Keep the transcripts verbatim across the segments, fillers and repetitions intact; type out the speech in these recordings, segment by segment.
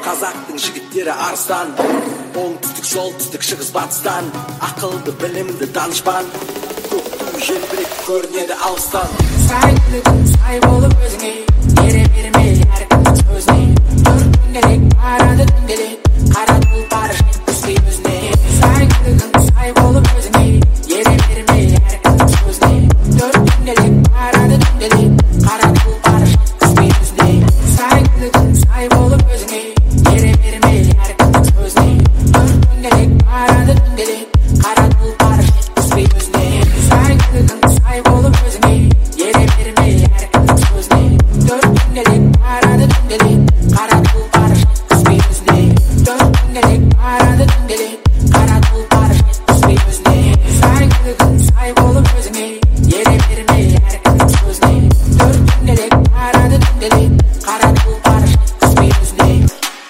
Қазақтың жігіттері арыстан, оңтүстік солтүстік шығыс батыстан, ақылды білімді данышпан, көк ту желбірек көрінеді алыстан. Сай күлігін сай болып өзіңе, ере бермей әркімнің сөзіне. Төрт дөңгелек барады дөңгелек, қара тұлпар жеткізбей өзіне. Сай күлігін сай болып өзіңе, ере бермей әркімнің сөзіне. Төрт дөңгелек барады дөңгелек, қара тұлпар жеткізбей өзіне. Сай күлігін сай болып өзіңе, ере бермей әркімнің сөзіне. Төрт дөңгелек барады дөңгелек, қара тұлпар жеткізбей өзіне. Сай күлігін сай болып өзіңе, ере бермей әркімнің сөзіне. Төрт дөңгелек барады дөңгелек, қара тұлпар жеткізбей өзіне. Төрт дөңгелек барады дөңгелек, қара тұлпар жеткізбей өзіне. Сай күлігін сай болып өзіңе, ере бермей әркімнің сөзіне. Төрт дөңгелек барады дөңгелек, қара тұлпар жеткізбей өзіне.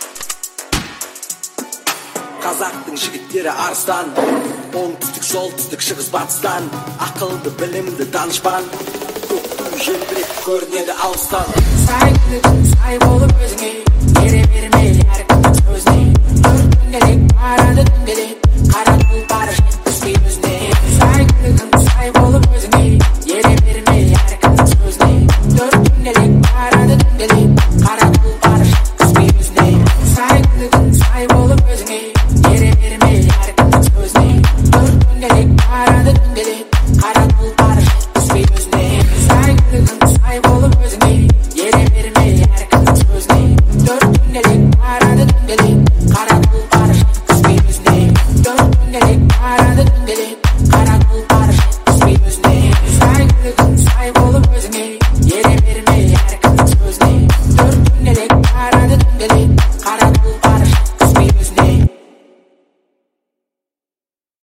Қазақтың жігіттері арыстан, оңтүстік солтүстік шығыс батыстан, ақылды білімді данышпан, көк ту желбірек көрінеді алыстан. Сай күлігін сай болып өзіңе, ере бермей әркімнің сөзіне. Төрт дөңгелек барады дөңгелек, қара тұлпар жеткізбей өзіне. Сай күлігін сай болып өзіңе, ере бермей әркімнің сөзіне. Төрт дөңгелек